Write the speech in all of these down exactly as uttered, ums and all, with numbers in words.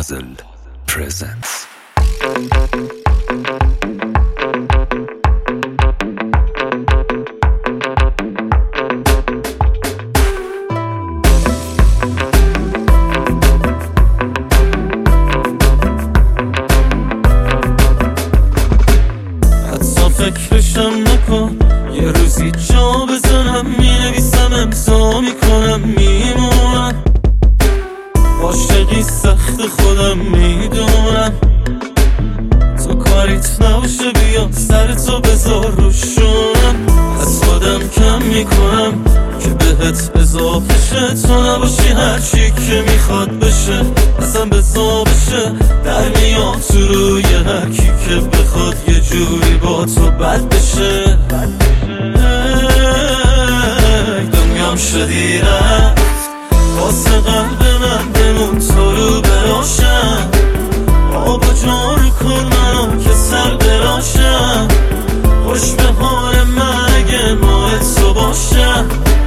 Puzzle presents. فکرشم نکن یه روزی جا بزنم، مینویسم امضا میکنم میمونم، عاشقی سخت خودم میدونم، تو کاریت نباشه بیا سرتو بذار روشونم، از خودم کم میکنم که بهت اضافه شه، تو نباشی هرچی که میخواد بشه اصلا بزا بشه، در میاد تو روی هرکی که بخواد یه جوری با تو بد بشه. دنیام شدی رفت واسه قلب من، بمون تو رو براشم، آب و جارو کن منو که سر براشم، خوش به حال من اگه ماه تو باشم.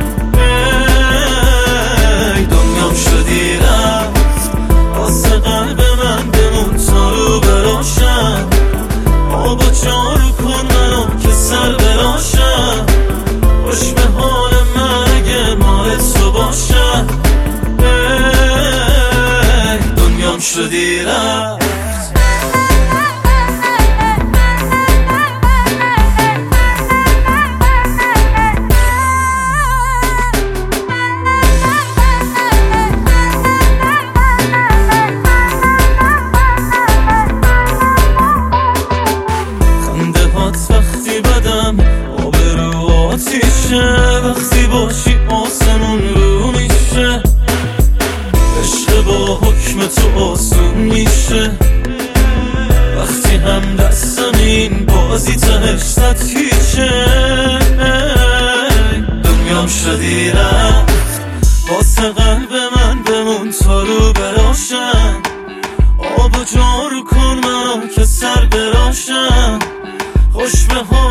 دنیام شدی رفت واسه قلب من، بمون تو رو براشم، آب و جارو کن منو که سر براشم، خوش به حال من اگه ماه تو باشم. دنیام شدی رفت. وقتی بدم آبرو آتیشه، وقتی باشی آسمون رو میشه، عشق با حکم تو آسون میشه، وقتی هم دستم این بازی تهش صد هیچه. دنیام شدی رفت واسه قلب من، بمون تا رو براشم، آب و جارو کن منو که سر براشم، خوش به حال